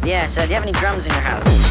Yeah, so do you have any drums in your house?